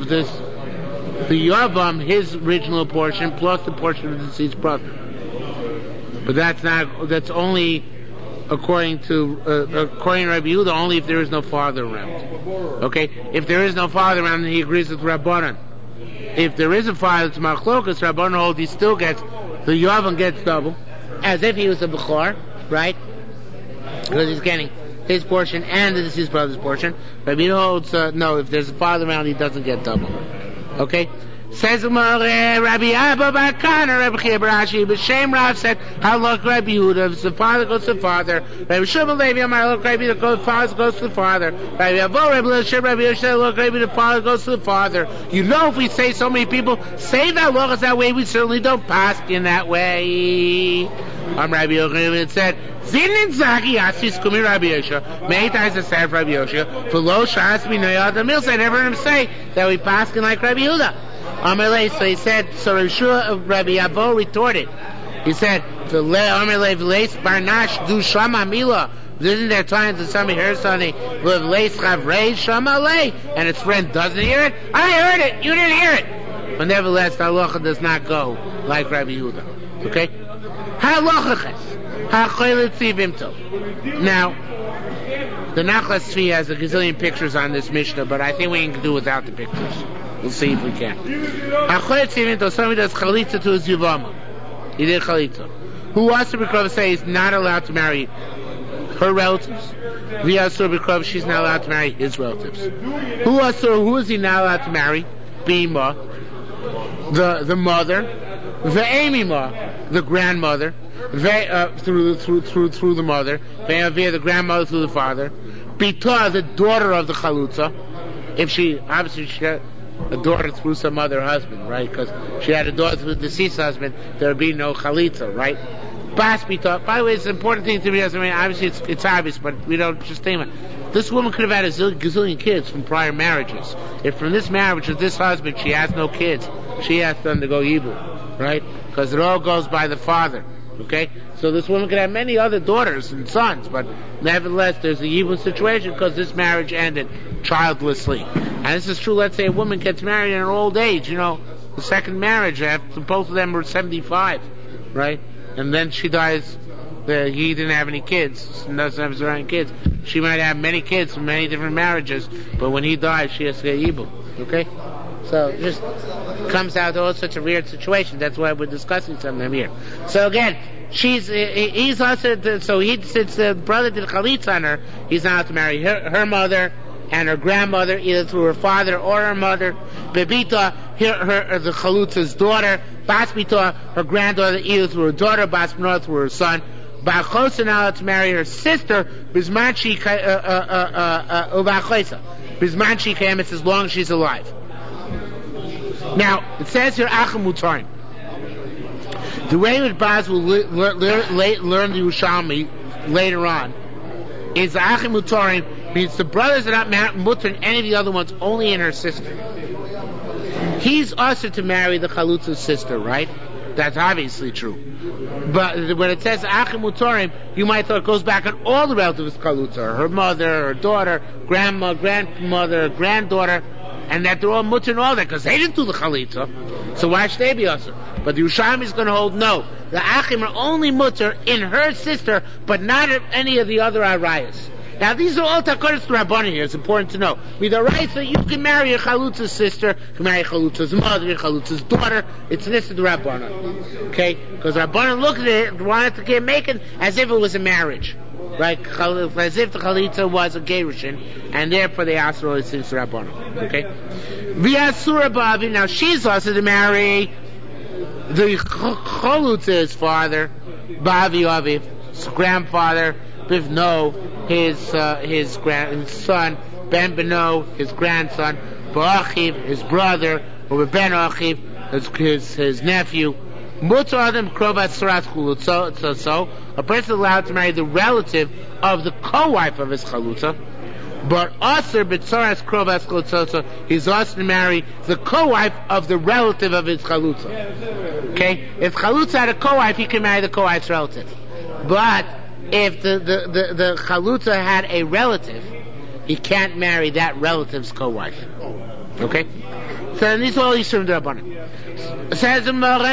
Yavam his original portion plus the portion of the deceased brother. But that's only according to Rabbi Yehuda, only if there is no father around. Okay? If there is no father around, then he agrees with Rabbanan. If there is a father, it's Machlokas, Rabbanan holds he still gets, the Yavam gets double, as if he was a Bechor, right? Because he's getting his portion and the deceased brother's portion. Rabbi Yehuda holds, no, if there's a father around, he doesn't get double. Okay? Says Rabbi Abba Bar Kana, Rabbi Chia bar Ashi, B'Shem Rav said, how look Rabbi Yehuda, if the father goes to the father. Rabbi Shimon Levi Amar, look Rabbi Yehuda, the father goes to the father. Rabbi Avo, Rabbi Yehuda, Rabbi Yehuda, look Rabbi Yehuda, the father goes to the father. You know, if we say so many people say that look that way, we certainly don't pass in that way. Rabbi Yehuda said, Zinin Zaki Asis Kumi Rabbi Yosha. Many times I said Rabbi Yosha, for Lo Shas Minoyah the Mills, I never heard him say that we pass in like Rabbi Yehuda. Amalei, so he said, so Rabbi Abo retorted. He said, Amalei V'leis Barnash Du Shama Mila. Isn't there times that somebody hears something with Leis Chavrei Shama Lei, and its friend doesn't hear it? I heard it, you didn't hear it. But nevertheless, the halacha does not go like Rabbi Yehuda. Okay? Now, the Nachlas Tzvi has a gazillion pictures on this Mishnah, but I think we can do without the pictures. We'll see if we can. Somebody does chalitza to his yuvama. He did chalitza. Who Asur B'Krov say is not allowed to marry her relatives. V'Asur B'Krov, she's not allowed to marry his relatives. Who is he not allowed to marry? Bima, the mother. Ve'emima, the grandmother. Through the mother. Ve'avir, the grandmother through the father. Bita, the daughter of the chalutza. If she had a daughter through some other husband, right? Because she had a daughter through the deceased husband, there would be no chalitza, right? Bas bita. By the way, it's an important thing to realize. I mean, obviously it's obvious, but we don't just think about it. This woman could have had a gazillion kids from prior marriages. If from this marriage with this husband she has no kids, she has to undergo yibum, right? Because it all goes by the father. Okay, so this woman could have many other daughters and sons, but nevertheless, there's a yibum situation because this marriage ended childlessly. And this is true. Let's say a woman gets married in her old age. You know, the second marriage after both of them were 75, right? And then she dies. He didn't have any kids. Doesn't have his own kids. She might have many kids from many different marriages, but when he dies, she has to get yibum. Okay. So it just comes out to all such a weird situation. That's why we're discussing some of them here. So again, he's also, since the brother did chalitza on her, he's not allowed to marry her mother and her grandmother, either through her father or her mother. Bebita, the chalutza's daughter. Basbita, her granddaughter, either through her daughter, Basbita through her son. Ba'chosa, not allowed to marry her sister, Bismanchi Kayemis, as long as she's alive. Now, it says here, Achim Mutarim. The way that Baz will learn the Yerushalmi later on is Achim Mutarim means the brothers are not mutter in any of the other ones, only in her sister. He's also to marry the Chalutza's sister, right? That's obviously true. But when it says Achim Mutarim, you might thought it goes back on all the relatives of Chalutza, her mother, her daughter, grandma, grandmother, granddaughter, and that they're all mutter and all that, because they didn't do the chalitza, so why should they be usher? But the Yerushalmi is going to hold no. The Achim are only mutter in her sister, but not in any of the other arayas. Now these are all takoros to Rabbanan here, it's important to know. With the right that you can marry a chalutza's sister, you can marry a chalutza's mother, a chalutza's daughter, it's listed to Rabbanan. Okay? Because Rabbanan looked at it and wanted to make it as if it was a marriage. Right, as if the chalitza was a gerushin, and therefore they asked all these things to Rabbanan. Okay, V'asura Bavi. Now she's also to marry the chalutza's father, Bavi Aviv, his grandfather, Bivno, his son, Ben Beno, his grandson, Ba'achiv, his brother, or Ben Achiv, his nephew. Mutar Adam Krovat Saras Chalutza. So a person is allowed to marry the relative of the co-wife of his chalutza, but Asur B'Tzaras Krovat Chalutza, he's also to marry the co-wife of the relative of his chalutza. Okay, if chalutza had a co-wife, he can marry the co-wife's relative. But if the chalutza had a relative, he can't marry that relative's co-wife. Okay, so then these are all Yisurim D'Rabbanan. Says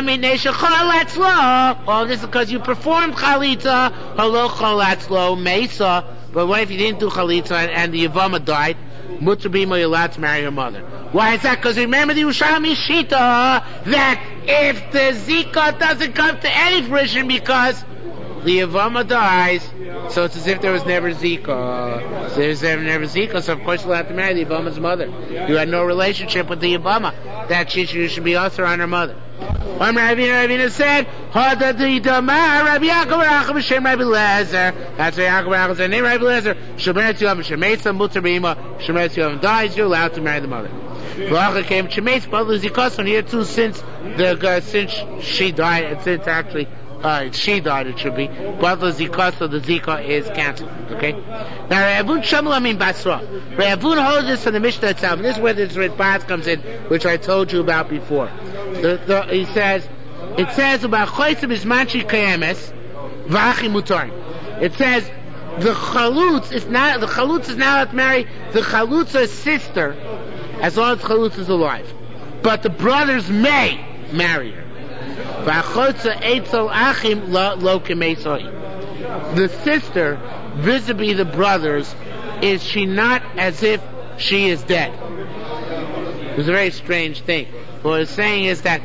all this is because you performed chalitza, halo chalatzlo meisa. But what if you didn't do chalitza and the Yavama died? Mutter bima, you're allowed to marry her mother. Why is that? Because remember the Yerushalmi Shita that if the Zika doesn't come to any fruition because the Yavama dies, so it's as if there was never Zika. So there's never Zika, so of course you'll have to marry the Yavama's mother. You had no relationship with the Yavama. That she should be also on her mother. Rabbi said, Rabbi Yaakov Racham Shem Rabbi Lezer. That's why Yaakov Racham said, name Rabbi Lezer. Shemeretz Yom Shemeitza Mutar B'Ima. Shemeretz Yom dies, you're allowed to marry the mother. Racha came Shemeitz, but Zika's on here too since she died, and since actually she died, it should be. But the Zika, so the Zika is cancelled. Okay? Now, Re'avun Shamalamim Basra. Re'avun holds this from the Mishnah itself. And this is where this Ritbaz comes in, which I told you about before. It says about Choysim Ismanchi Kayemes, V'achi Mutarim. It says, the Chalutz is not allowed to marry the Chalutza's sister, as long as Chalutz is alive. But the brothers may marry her. The sister, vis-a-vis the brothers, is she not as if she is dead? It's a very strange thing. What it's saying is that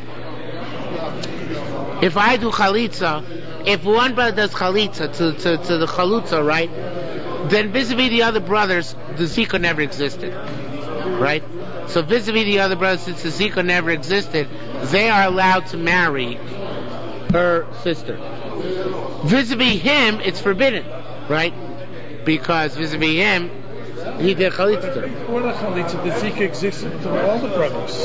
if I do chalitza, if one brother does chalitza to the chalutza, right, then vis-a-vis the other brothers, the zika never existed, right? So vis-a-vis the other brothers, since the zika never existed, they are allowed to marry her sister. Vis-a-vis him, it's forbidden, right? Because vis-a-vis him, he did chalitza to her. What a chalitza? The zika existed to all the brothers.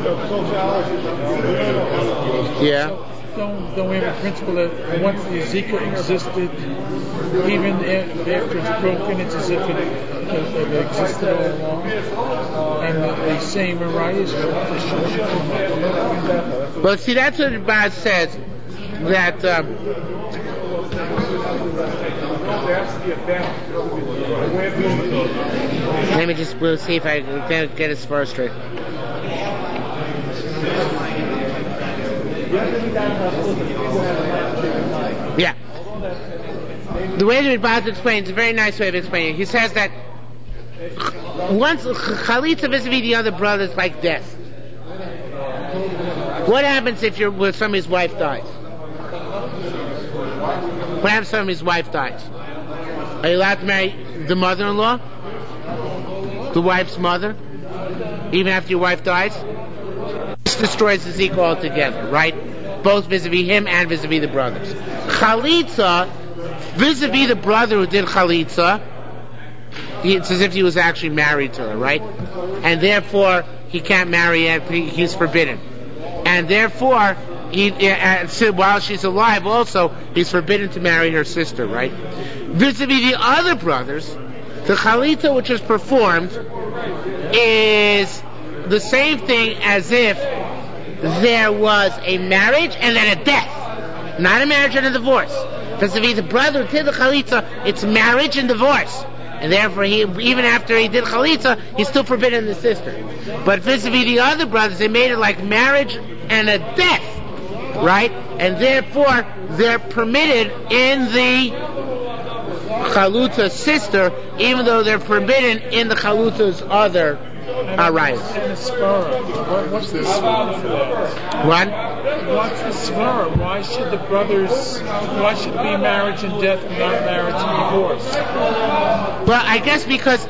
Yeah. Don't we have a principle that once the zika existed, even after it's broken, it's as if it existed all along? And the same Mariah is Well, see, that's what the Baz says, that let me just we'll see if I can get his far straight. Yeah. The way that Baz explains, a very nice way of explaining it. He says that once chalitza vis-a-vis the other brothers like death. What happens if somebody's wife dies? What happens if somebody's wife dies? Are you allowed to marry the mother-in-law? The wife's mother? Even after your wife dies? This destroys the zika altogether, right? Both vis-a-vis him and vis-a-vis the brothers. Chalitza, vis-a-vis the brother who did chalitza, it's as if he was actually married to her, right? And therefore, he can't marry her, he's forbidden. And therefore, while she's alive also, he's forbidden to marry her sister, right? Vis-a-vis the other brothers, the chalitza which is performed is the same thing as if there was a marriage and then a death. Not a marriage and a divorce. Vis-a-vis the brother who did the chalitza, it's marriage and divorce. And therefore, even after he did chalitza, he's still forbidden the sister. But vis-a-vis the other brothers, they made it like marriage and a death, right? And therefore, they're permitted in the chalutza's sister, even though they're forbidden in the chalutza's other arayos. And the svara. What's the svara for that? What? What's the svara? Why should the brothers? Why should it be marriage and death and not marriage and divorce? Well, I guess because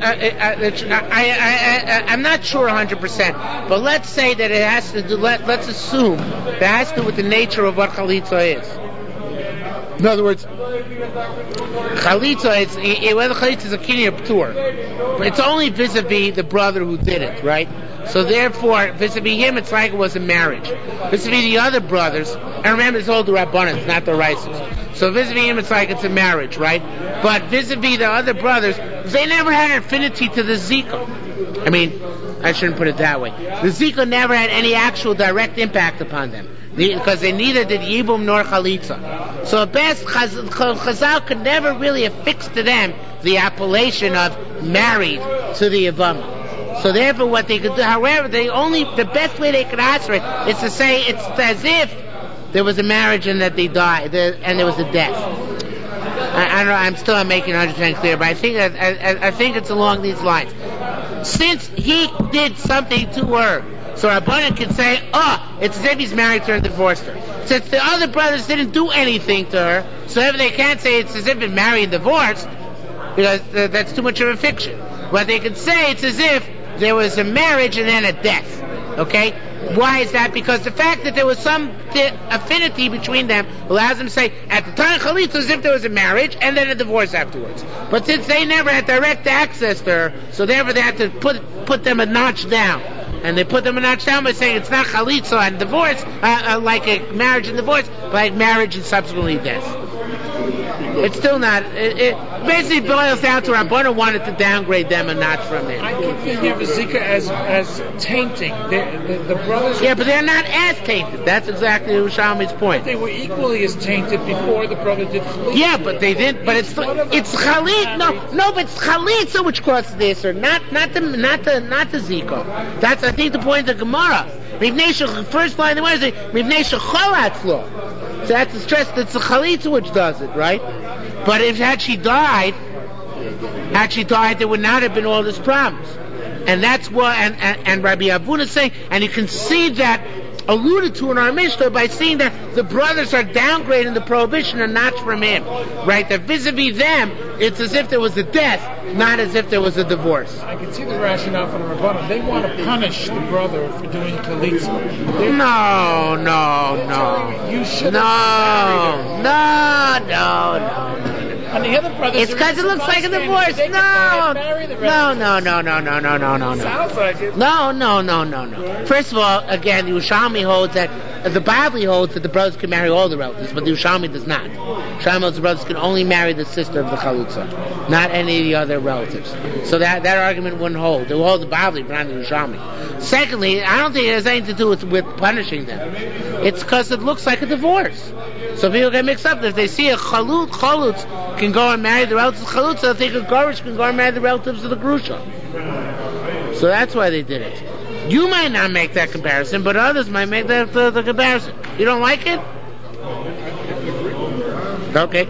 I'm not sure 100%, but let's say that it has to do. Let's assume that it has to do with the nature of what chalitza is. In other words, chalitza, whether chalitza is a kinyan or ptur, it's only vis-a-vis the brother who did it, right? So therefore, vis-a-vis him, it's like it was a marriage. Vis-a-vis the other brothers, and remember, it's all the Rabbanans, not the Rises. So vis-a-vis him, it's like it's a marriage, right? But vis-a-vis the other brothers, they never had an affinity to the zika. I mean, I shouldn't put it that way. The zika never had any actual direct impact upon them, because they neither did yibum nor chalitza. So at best, Chazal could never really affix to them the appellation of married to the Yavama. So therefore what they could do, however, the best way they could answer it is to say it's as if there was a marriage and that they died, and there was a death. I don't know, I'm still not making 100% clear, but I think it's along these lines. Since he did something to her, so Rabbanan can say, it's as if he's married to her and divorced her. Since the other brothers didn't do anything to her, so if they can't say it's as if he's married and divorced, because that's too much of a fiction. But they can say it's as if there was a marriage and then a death. Okay? Why is that? Because the fact that there was some affinity between them allows them to say, at the time chalitza, as if there was a marriage and then a divorce afterwards. But since they never had direct access to her, so therefore they had to put them a notch down. And they put them a notch down by saying it's not chalitza and divorce, like a marriage and divorce, but like marriage and subsequently death. It's still not. It basically boils down to Rabbanan wanted to downgrade them a notch from them. I keep thinking of a Zika as tainting. The brothers. Yeah, but they're not as tainted. That's exactly Yerushalmi's point. They were equally as tainted before the brother did Chalitza. Yeah, but they didn't. But it's Chalitza. No, but it's Chalitza which crosses the Isser, not the Zika. That's I think the point of the Gemara. First line of the word is Mivnei Shecholatz Lo. So that's the stress. That's the Chalitza which does it, right? But if had she died, there would not have been all these problems. And that's why, and Rabbi Abuna is saying, and you can see that alluded to in our Mishnah by seeing that the brothers are downgrading the prohibition a notch from him, right? That vis-a-vis them, it's as if there was a death, not as if there was a divorce. I can see the rationale for the Rabbanan. They want to punish the brother for doing Chalitza. No. You should No. And the other brothers. It's because it looks like a divorce. No. Sounds like it. No. First of all, again, the Yerushalmi holds that the Bavli holds that the brothers can marry all the relatives, but the Yerushalmi does not. Yerushalmi holds the brothers can only marry the sister of the Chalutza, not any of the other relatives. So that argument wouldn't hold. They will hold the Bavli, but not the Yerushalmi. Secondly, I don't think it has anything to do with punishing them. It's because it looks like a divorce. So people get mixed up. If they see a Chalutz can go and marry the relatives of Chalutza, they think a Garish can go and marry the relatives of the Grusha. So that's why they did it. You might not make that comparison, but others might make the comparison. You don't like it? Okay.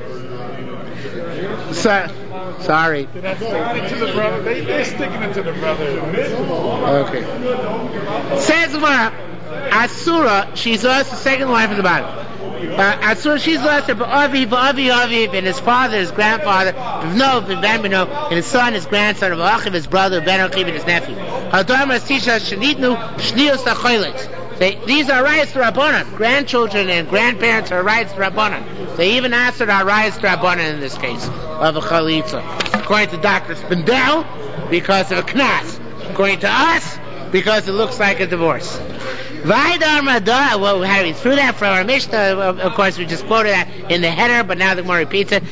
Sorry. They're sticking to the brother. They're sticking it to the brother. Okay. Says Gemara, Asura, she's lost the second line from the bottom. Asura, she's lost her Aviv, and his father, his grandfather, and his son, his grandson, of Achiv, his brother, Ben Achiv, and his nephew. These are rights to Rabbanan. Grandchildren and grandparents are rights to Rabbanan. They even answered our rights to Rabbanan in this case of a Chalitza. According to Dr. Spindel, because of a Knas. According to us, because it looks like a divorce. Well, Harry, through that from our Mishnah, of course, we just quoted that in the header, but now the Gemara repeats it.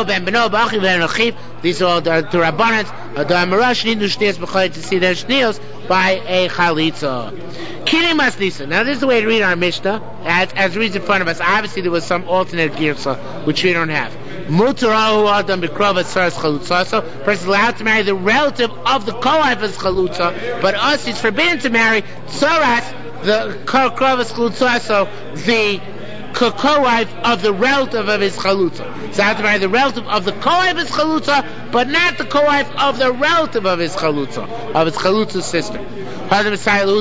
These are all to Rabbanans. To see their shnios by a Chalitza. Now, this is the way to read our Mishnah, as it reads in front of us. Obviously, there was some alternate girsa, which we don't have. So, person is allowed to marry the relative of the co-wife as Chalutza, but us is forbidden to marry Tzoras, the Krovas Chalutza, so the co-wife of the relative of his Chalutza. So I have to marry the relative of the co-wife of his Chalutza, but not the co-wife of the relative of his Chalutza, of his Chalutza's sister. This is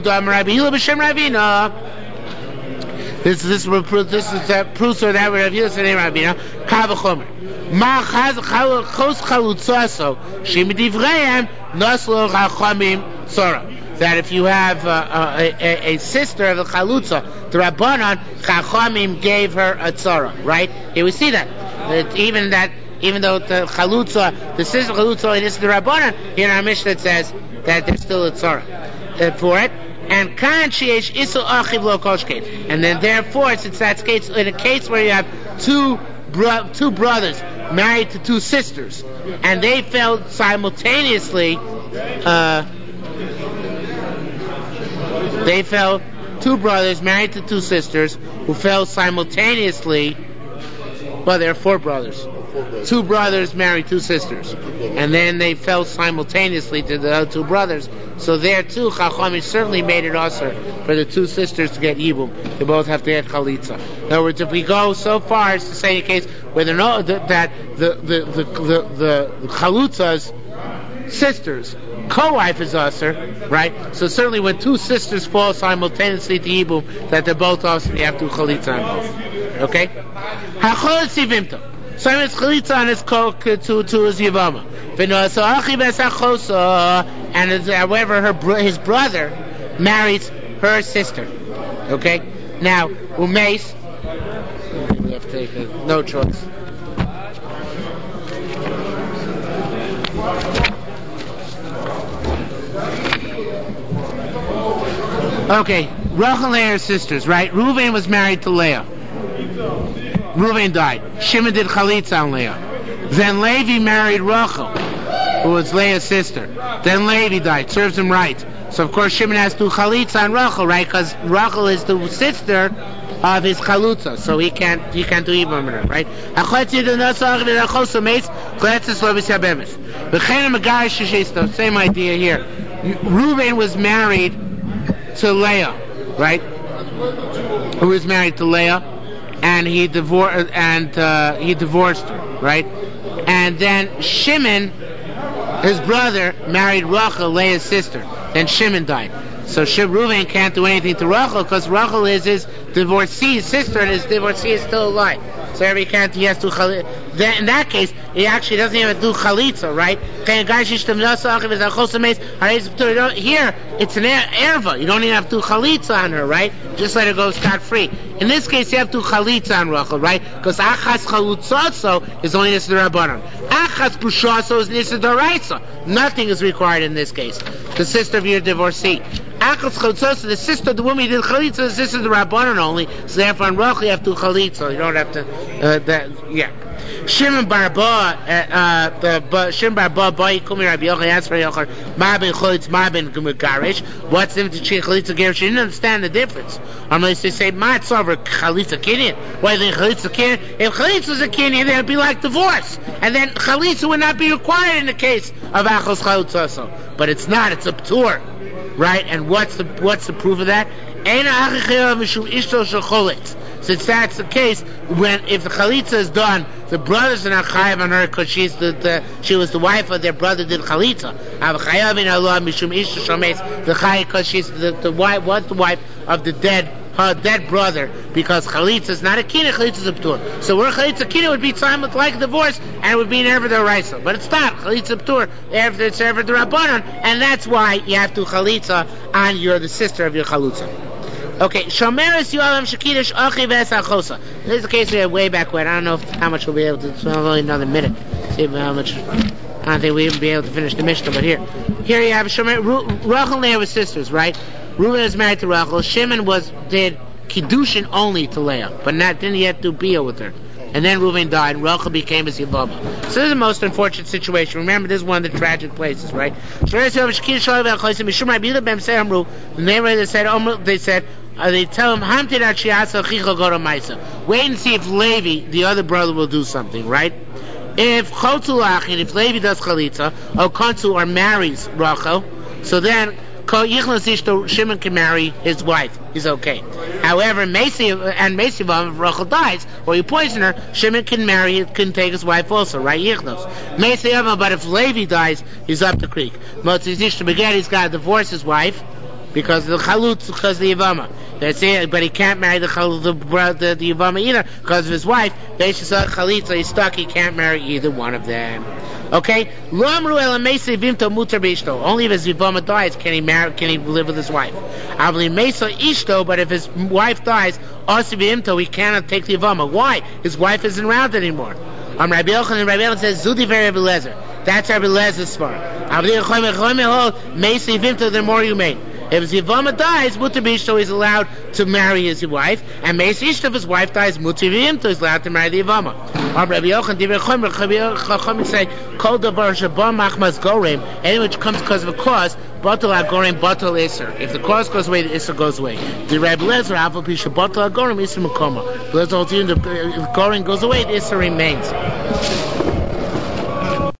that proves that Rav Yehuda said in Rabina. Kavachomer. Ma chos Chalutza she midivreim naslo chachamim tzara. That if you have a sister of the Chalutza, the Rabbanan, Chachamim gave her a tzara, right? Here we see that. Even though the Chalutza, the sister of Chalutza, it is the Rabbanan, here in our Mishnah it says that there's still a tzara for it. And kan sheyesh isu achiv lo koshkein. And then therefore, since that's case, in a case where you have two brothers married to two sisters, and they fell simultaneously, two brothers married to two sisters who fell simultaneously. Well, there are four brothers. Two brothers married two sisters, and then they fell simultaneously to the other two brothers. So there too, Chachamim certainly made it also for the two sisters to get Yibum. They both have to get Chalitza. In other words, if we go so far as to say a case where that the Chalutza's sisters co-wife is usher, right? So certainly when two sisters fall simultaneously to Yibum, that they're both usher, they have to Chalitza on both. Okay? Hachol sivimta. So it's Chalitza on his coke to his Yivama. And however his brother marries her sister. Okay? Now, Umeis, we have to take no choice. Okay, Rachel and Leah's sisters, right? Reuven was married to Leah. Reuven died. Shimon did chalitza on Leah. Then Levi married Rachel, who was Leah's sister. Then Levi died. Serves him right. So of course Shimon has to do chalitza on Rachel, right? Because Rachel is the sister of his chalutza, so he can't do Ibam with her, right? Same idea here. Reuben was married to Leah, right? Who was married to Leah, and he divorced her, right? And then Shimon, his brother, married Rachel, Leah's sister. Then Shimon died. So Reuven can't do anything to Rachel because Rachel is his divorcee sister, and his divorcee is still alive. So he has to then in that case, he actually doesn't even do chalitza, right? Here, it's an erva. You don't even have to do chalitza on her, right? Just let her go scot-free. In this case, you have to do chalitza on Rachel, right? Because achas chalutzaso is only nisad rabbanon. Achas pushaso is nisad d'oraisa. Nothing is required in this case. The sister of your divorcee. Achas chalutzaso, the sister of the woman who did chalitza, the sister of the rabbanon only. So therefore, on Rachel, you have to do chalitza. You don't have to. Shimon bar Ba, Shimon bar Ba, Kumi Rabbi Yochanan asked for Yochanan, Ma ben Chalitz, Ma ben Garish. What's the difference between Chalitza and Garish? She didn't understand the difference. Unless they say, Ma it's over Chalitza Kinyan. Why then Chalitza Kinyan? If Chalitza is a Kinyan, then it'd be like divorce, and then Chalitza would not be required in the case of Achos Chalitza also. But it's not. It's a p'tur, right? And what's the proof of that? Since that's the case, if the chalitza is done, the brothers are not chayav on her because she was the wife of their brother did chalitza. The chayav because she's the wife of the her dead brother, because chalitza is not a kina, chalitza is a p'tur. So where chalitza kina would be time with like divorce, and it would be an ever d'oraisa. But it's not. Chalitza p'tur, it's ever d'rabbanan, and that's why you have to chalitza on the sister of your chalutza. Okay, Shomeres Yoalam Shakidish Achi Ves Achosa. This is the case we had way back when. I don't know how much we'll be able to. It's only another minute. See how much. I don't think we'll even be able to finish the Mishnah. But here you have Shomer. Rachel and Leah were sisters, right? Reuben is married to Rachel. Shimon did kiddushin only to Leah, but didn't yet do bia with her. And then Reuben died, and Rachel became his Yavama. So this is the most unfortunate situation. Remember, this is one of the tragic places, right? The they tell him, wait and see if Levi, the other brother, will do something, right? If Levi does chalitza, or Kontu, or marries Rachel, so then Shimon can marry his wife. He's okay. However, if Rachel dies, or you poison her, Shimon can take his wife also, right? But if Levi dies, he's up the creek. He's got to divorce his wife because of the chalutz, because of the Yavama. That's it, but he can't marry the Yavama either because of his wife. He's stuck, he can't marry either one of them. Okay? Only if his Yavama dies can he live with his wife. But if his wife dies, he cannot take the Yavama. Why? His wife isn't around anymore. Rabbi Yochanan says, Zudi Rabbi Lezer. That's Rabbi Lezer's svara. The more you made. If his Yavama dies, Mutar B'Ishto is allowed to marry his wife, and Meis Ishto, if his wife dies, Mutar B'Imto is allowed to marry the Yavama. Rabbi Yochanan say, Kol Davar Shabam Machmas Gorem, anything which comes because of a cause, Batal HaGorem, Batal Isser. If the cause goes away, the Isser goes away. The Rabbi Lezer, Aval Pisha, Batal HaGorem, Isser Mekoma. If the Gorem goes away, the Isser remains.